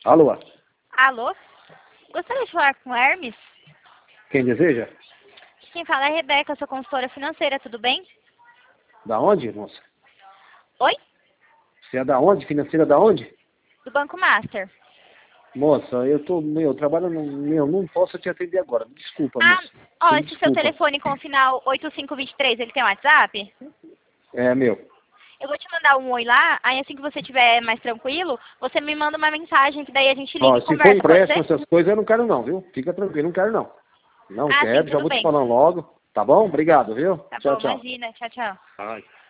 Alô? Alô? Gostaria de falar com o Hermes? Quem deseja? Quem fala é a Rebeca, sua consultora financeira, tudo bem? Da onde, moça? Oi? Você é da onde? Financeira da onde? Do Banco Master. Moça, eu trabalho não posso te atender agora. Desculpa, moça. Ó, Me esse seu desculpa. telefone com o final 8523, ele tem WhatsApp? É meu. Eu vou te mandar um oi lá, aí assim que você estiver mais tranquilo, você me manda uma mensagem, que daí a gente liga Ó, e se for conversa, pode empréstimo, ser? essas coisas, eu não quero não, viu? Fica tranquilo, não quero não. Não Sim, quero, já tudo vou te bem. falando logo. Tá bom? Obrigado, viu? Tá Tchau, bom, tchau. imagina. Tchau, tchau. Ai.